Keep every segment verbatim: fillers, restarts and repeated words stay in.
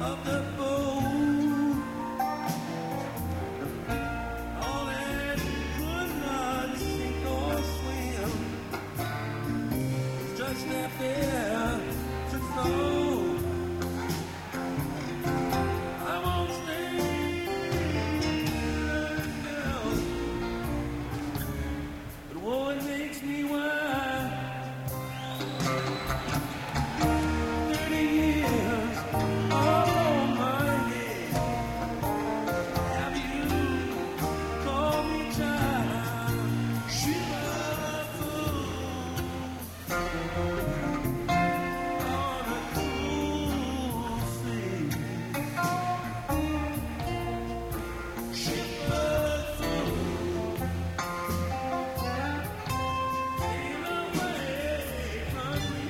of the boat. All that could not sink or swim was just left there to float. I won't stay now, but oh, it makes me wild. Thirty years on my head. Have you called me child? Ship of food on a cruel sea. Ship of food sail away from me.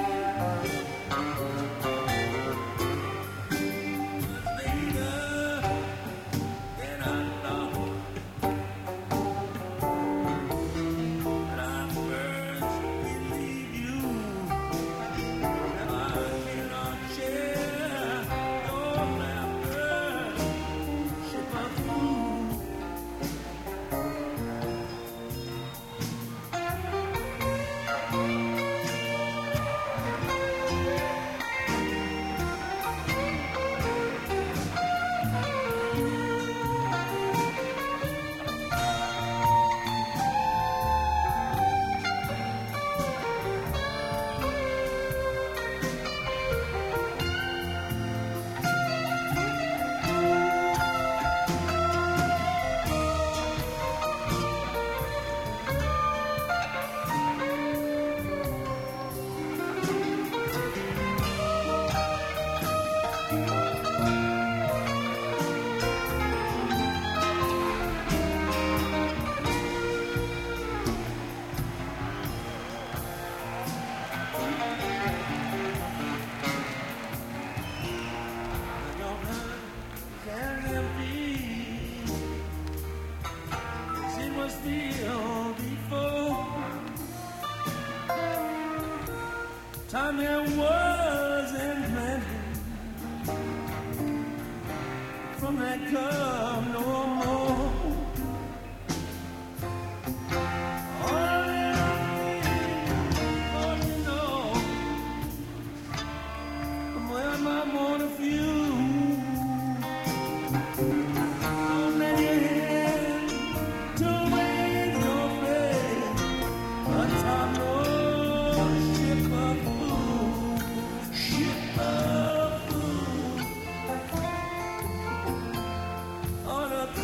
Later than I thought, but I first believe you, and I cannot share your laughter. Ship of food. Your heart can empty as it was filled before. Time there wasn't plenty from that cup no more. All that I need, Lord, you know, well, my one of you. Don't let your hand to wave your face atop your ship of food, ship of food on a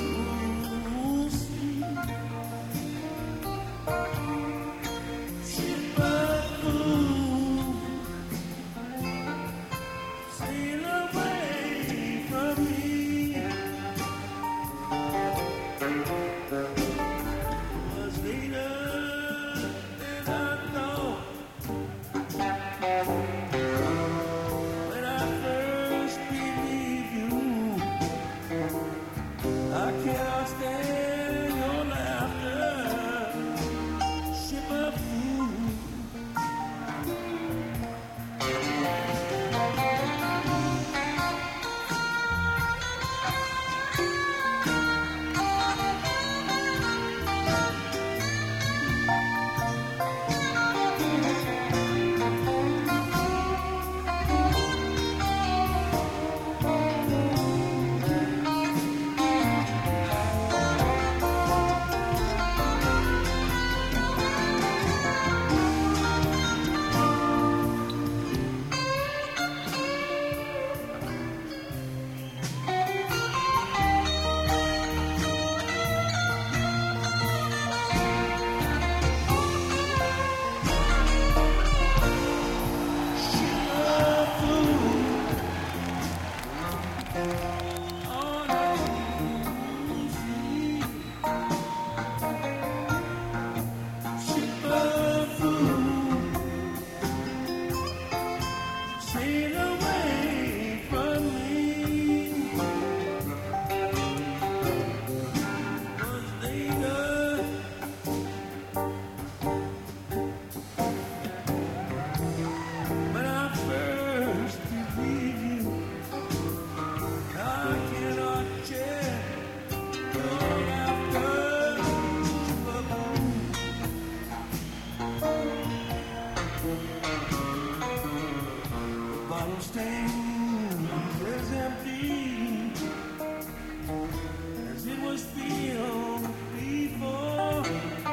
be as it was feel before.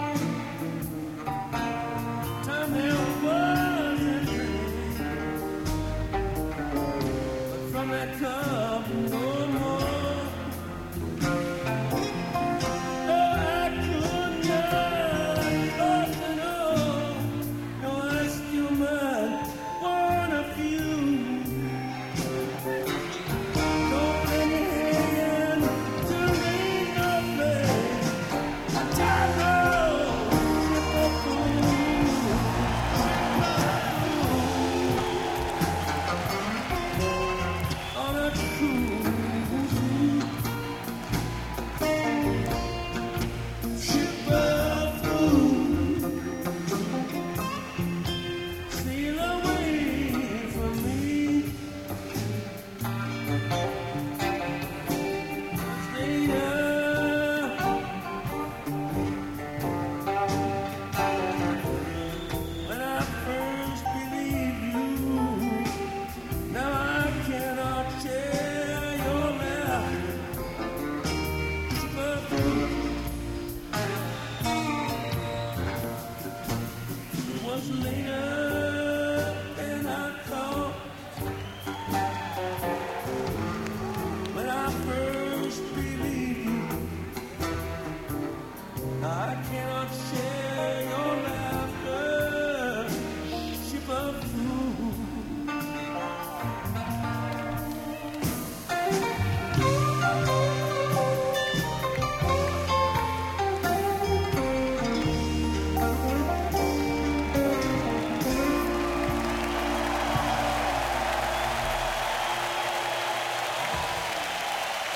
Time there wasn't rain, but from that cup no more. No, I could not, oh no, no, I still might one of you. Don't let me hang to me nothing. I don't know, ship of fool, on a cruise.